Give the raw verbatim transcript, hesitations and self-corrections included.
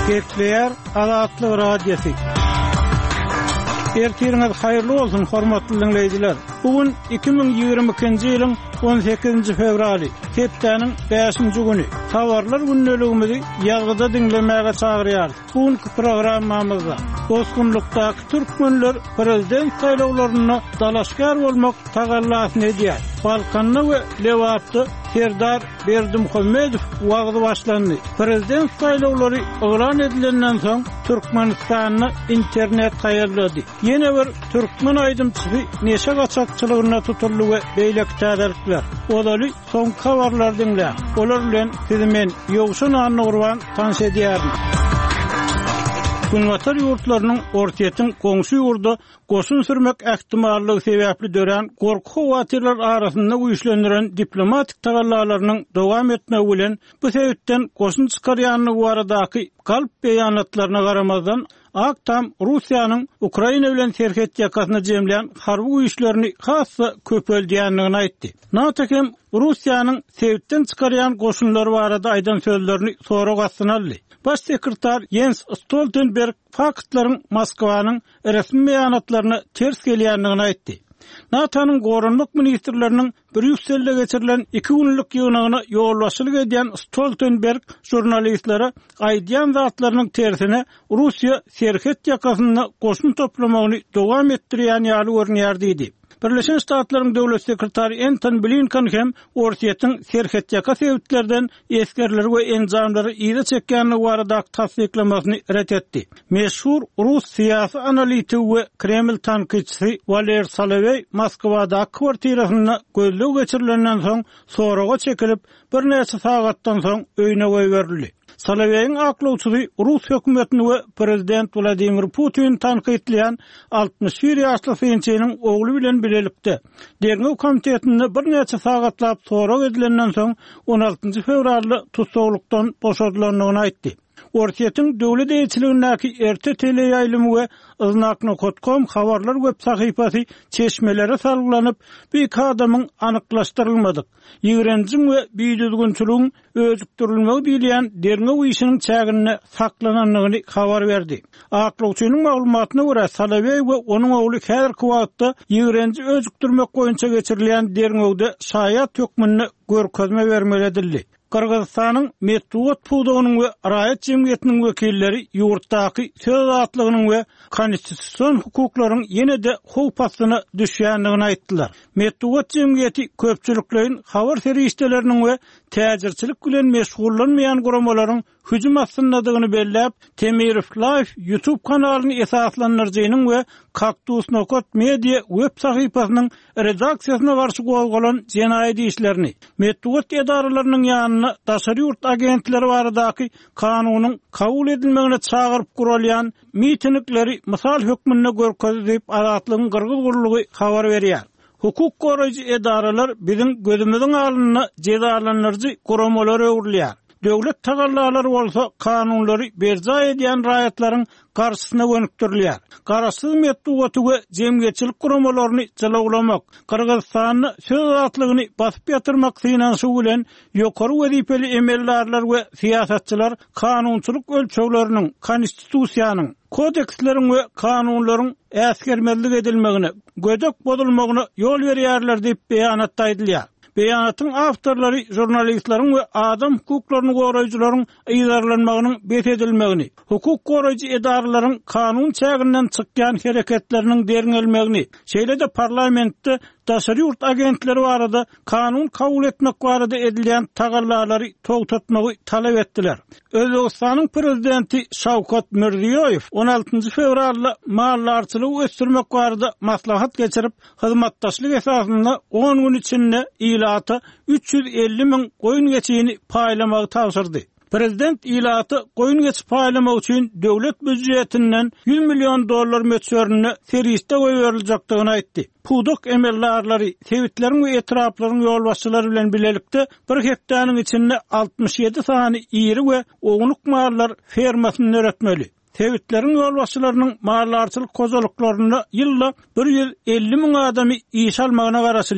Getleyer Azatlyk radiosu. Ertiriniz hayırlı olsun hormatly dinleyijiler. Bugün iki bin ýygrimi-nji ýylyň on sekizinji fevraly, hepdeniň beşinji güni. Habarlar günneligimizi ýazgyda dinlemäge çagyrýar. Bugünkü programmamyzda Bozgunlukdaky türkmenler prezident saýlawlaryna dalaşgar bolmak tagallasyn edýär. Balkanly we Lewatdy Serdar Berdimuhammedow wagty başlandy. Prezident saýlawlary elan edilenden soň Türkmenistanyny internet gaýarlady. Ýene bir türkmen aýdymçysy neşe gaçakçylygyna tutuldy we beýlek täzelikler. Olaly soň habarlar dinle. Olar bilen sizi men ýogşun anlagyrwan tanış edýärim. Günwatar ýurtlarynyň ortaýatyň goňşy ýurda goşun sürmek ähtimallygy sebäpli dören gorku howatyrlar arasynda güýçlendiren diplomatik tagallalarynyň dowam etmegi bilen bu sebäpden goşun çykarýanlygy baradaky galp beýanatlaryna garamazdan Aktam Russiýanyň Ukraina bilen serhet ýakasyna jemleýän harby güýçlerini hassa köpeldiýänligini aýtdy. NATO hem Russiýanyň sebäpden çykarýan goşunlary barada aýdan sözlerini sorak astyna aldy. Baş sekretar Jens Stoltenberg faktlaryň Moskwanyň resmi beýanatlaryna ters gelýänligini aýtdy. NATO'nun gorunluk ministrlerinin Brüsselde geçirilen iki günlük yığınağına yolbaşçılık eden Stoltenberg jurnalistlere aýdýan zatlarynyň tersine Rusya serhet ýakasynda goşun toplamağını dowam etdirýän ýaly görnýär diýdi. Birleşen Ştatlaryň döwlet sekretary Antony Blinken hem ortaýatyň serhet ýaka sebäplerden eskerler we enjamlary ýygy çekýänligi baradaky tasdiklamasyny ret etdi. Meşhur Rus syýasy analitik we Kreml tanqidçisi Valer Solovey Moskwada kwartirasyna gözleg geçirilenden soň soraga çekilip bir näçe sagatdan soň öýüne goýberildi. Soloveýiň aklawçysy Rus hökümetini we prezident Vladimir Putin tanqidleýän altmış bir ýaşly synçynyň ogly bilen bilelikde. Dernew komitetinde bir näçe sagatlap sorak edilenden soň on altynjy fevralda tutsaglykdan boşadylanlygyny aýtdy. Ortaýatyň döwlet eýçiligindäki erte teleýaýlymy we Iznak nokta com habarlar web sahypasy çeşmelere salgylanyp bir adamyň anyklaşdyrylmadyk. Ýigrenjim we biýdüzgünçiligiň özükdirilmegi diýilen dernew işiniň çägine saklananlygyny habar berdi. Aklawçynyň maglumatyna görä Solovey we onuň ogly häzirki wagtda ýigrenji özükdirmek boýunça geçirilýän dernewde şaýat hökmüne görkezme bermeli edildi. Kırgızstanyň Medwat puwdugynyň we Raýat jemgyýetiniň wekilleri ýurtdaky söz atlygynyň we konstitusiýon hukuklaryň ýene-de howpasyna düşýänligini aýtdylar. Medwat jemgyýeti köpçüliklerin habar serişdeleriniň we täjirçilik bilen meşgullanmaýan guramalaryň hüjüm astyndadygyny belläp, Temirov Live YouTube kanalyny esaslandyrjynyň we Kaktus nokta media web sahypasynyň redaksiýasyna garşy gozgolan jenaýat işlerini, Medwat edaralarynyň ýanyna daşary ýurt agentleri baradaky kanunyň kabul edilmegine çagyryp guralýan mitingleri mysal hökmüne görkezip azatlygyň gyrgyz gurulugy habar berýär. Hukuk goraýjy edaralar biziň gözümüziň aldyna jezalanyrjy guramalar öwrülýär. Döwlet tagallalary bolsa kanunlary berja edýän raýatlaryň garşysyna gönükdirilýär. Garaşsyz Medwaty we jemgyýetçilik guramalaryny jalaglamak, Kyrgyzstanyň söz atlygyny basyp ýatyrmak synaşy bilen ýokary wezipeli emellerler we siýasatçylar kanunçylyk ölçegleriniň, konstitusiýanyň, kodeksleriň we kanunlaryň äsgermezlik edilmegine, gödek bozulmagyna ýol berýärler diýip beýanatda aýdylýar. Beýanatyň awtorlary jurnalistlaryň we adam hukuklaryny goraýjylaryň ýygarlanmagynyň bet edilmegini, hukuk goraýjy edaralaryň kanun çäginden çykýan hereketleriniň deriňelmegini, şeýle-de parlamentde daşary ýurt agentleri barada kanun kabul etmek barada edilýän tagallalary togtatmagy talap etdiler. Özbegistanyň prezidenti Şawkat Mirziýoýew on altynjy fevralda mallarçylygy ösdürmek barada maslahat geçirip, hyzmatdaşlyk esasynda on gün içinde ilata üç yüz elli min goýun geçigini paýlamagy tapşyrdy. Prezident ilaty goýun geçip paýlamak üçin döwlet büdjetinden yüz milyon dollar möçberini serişde goýuriljakdygyny aýtdy. Puwduk emellerleri, sewitleriň we etraplaryň ýolbaşçylary bilen bilelikde bir hepdeniň içinde altmış ýedi sany iri we oňluk mallar fermasyny öretmeli. Sewitleriň ýolbaşçylarynyň mallarçylyk kozalaklaryna ýylda bir yüz elli min adamy iş almagyna garaşy